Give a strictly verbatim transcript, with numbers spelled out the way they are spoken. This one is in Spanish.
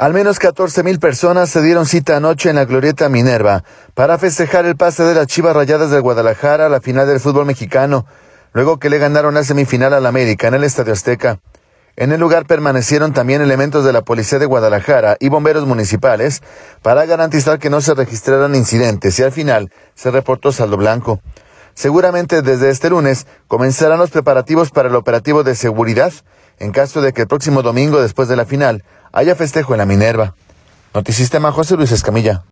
Al menos catorce mil personas se dieron cita anoche en la Glorieta Minerva para festejar el pase de las Chivas Rayadas de Guadalajara a la final del fútbol mexicano, luego que le ganaron la semifinal al América en el Estadio Azteca. En el lugar permanecieron también elementos de la Policía de Guadalajara y bomberos municipales para garantizar que no se registraran incidentes y al final se reportó saldo blanco. Seguramente desde este lunes comenzarán los preparativos para el operativo de seguridad en caso de que el próximo domingo después de la final haya festejo en la Minerva. Notisistema, José Luis Escamilla.